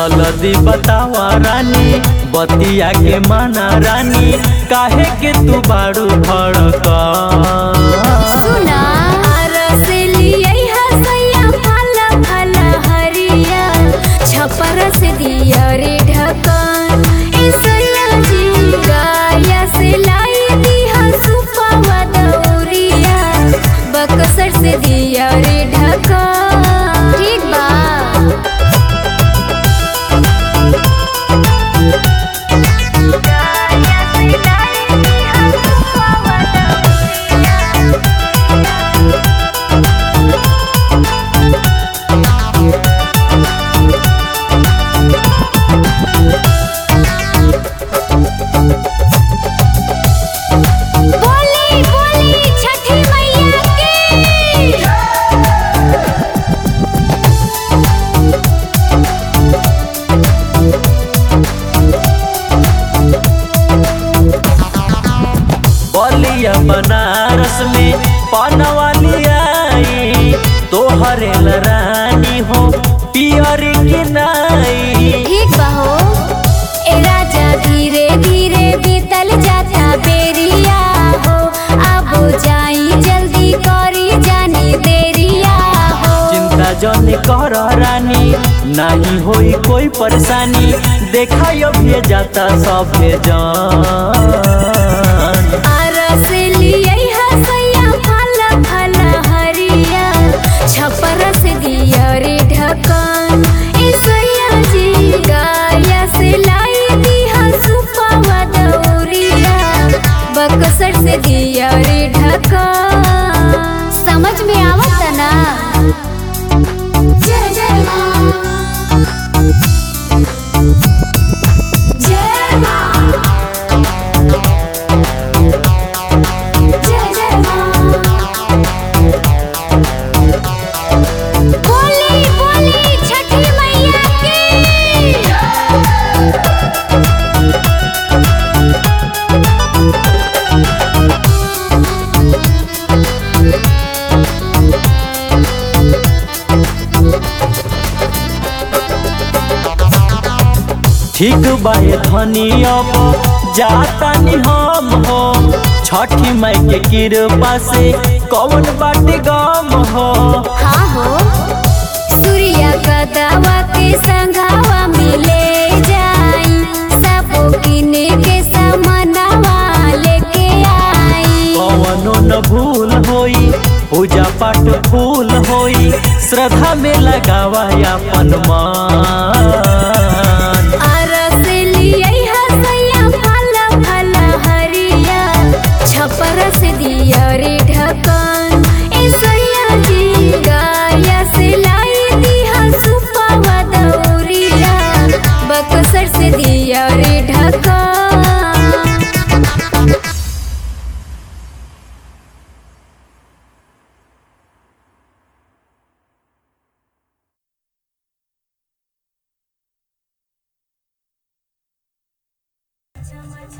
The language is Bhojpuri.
जल्दी बतावा रानी, बतिया के माना रानी, काहे के तू बारू धड़का। सुना छपर से दिया रे ढक्कन, गाया से लाई दिया सुपावा दौरिया, बक्सर से दिया रे ढक्कन। ठीक बा बनारस में पानवाली आई, तोहरे रानी हो पियर की नाई। ठीक बा हो ए राजा, धीरे धीरे बीतल जाता बेरिया हो, अब जाई जल्दी करी जानी देरिया हो। चिंता जन कर रानी, नहीं होई कोई परेशानी, देखा ये जाता सब जान। छपर से दिया रे ढक्कन, गाया से लाई दिया सुपावा दौरिया, बक्सर से दिया रे ढक्कन। समझ में आवत ना? जय जय माँ, जय माँ, जय जय माँ। ठीक बाए धनी, अब जाता नहीं हम हो, छठी माई के कृपा से कौन बाटे गम हो। हाँ हो सूर्या का दावा के संघावा मिले जाई, सब किने के सामनवा लेके आई। कौनो न भूल होई, पूजा पाठ फूल होई, श्रद्धा में लगावा अपन मन। छपर से दिया रे ढक्कन, गाया से लाई दिया सुपावा दौरिया, बक्सर से दिया रे ढक्कन।